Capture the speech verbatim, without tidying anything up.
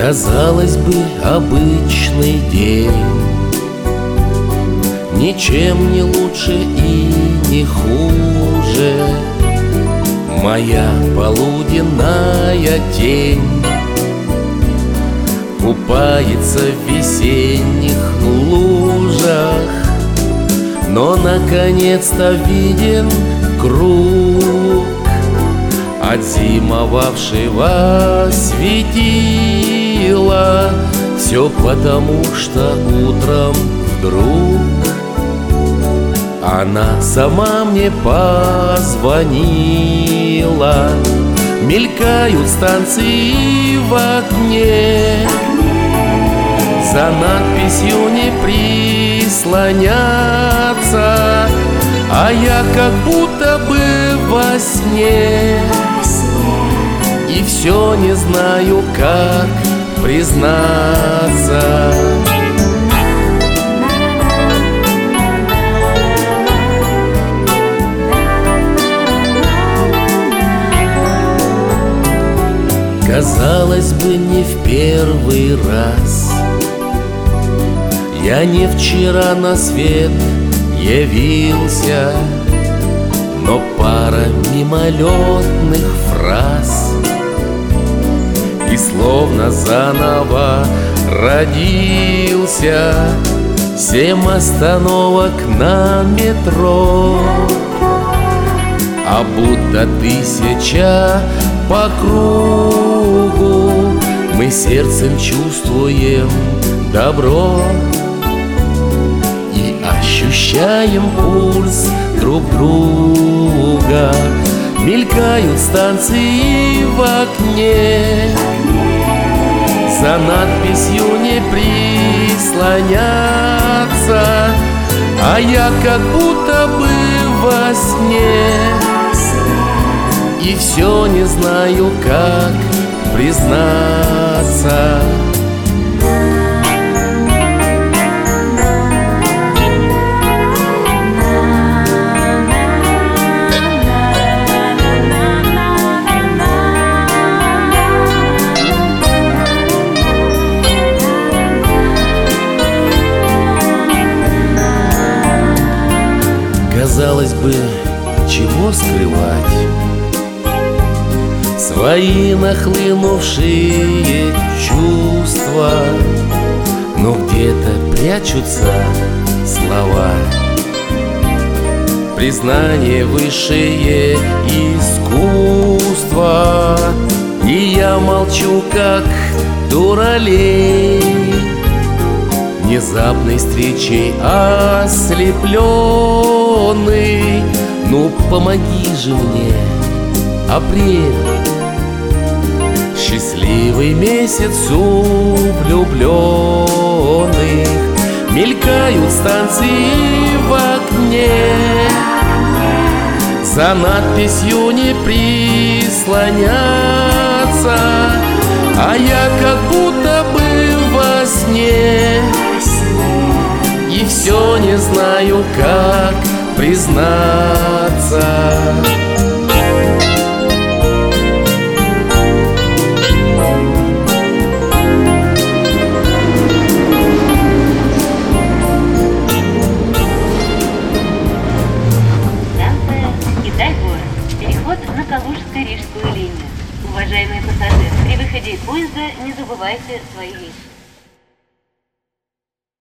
Казалось бы, обычный день, ничем не лучше и не хуже. Моя полуденная тень купается в весенних лужах, но наконец-то виден круг от зимовавшего светила. Все потому, что утром вдруг она сама мне позвонила. Мелькают станции в окне, за надписью не прислоняться, а я как будто бы во сне, и все не знаю, как признаться. Казалось бы, не в первый раз я не вчера на свет явился, но пара мимолетных фраз и словно заново родился. Семь остановок на метро, а будто тысяча по кругу. Мы сердцем чувствуем добро и ощущаем пульс друг друга. Мелькают станции в окне, за надписью не прислоняться, а я как будто бы во сне, и все не знаю, как признаться. Казалось бы, чего скрывать свои нахлынувшие чувства, но где-то прячутся слова, признание высшее искусство. И я молчу, как дуралей, внезапной встречей ослепленный. Ну помоги же мне, апрель, счастливый месяц у влюбленных. Мелькают станции в окне, за надписью не прислоняться, а я как будто бы во сне, и все не знаю, как признаться. На Калужско-Рижскую линию. Уважаемые пассажиры, при выходе из поезда не забывайте свои вещи.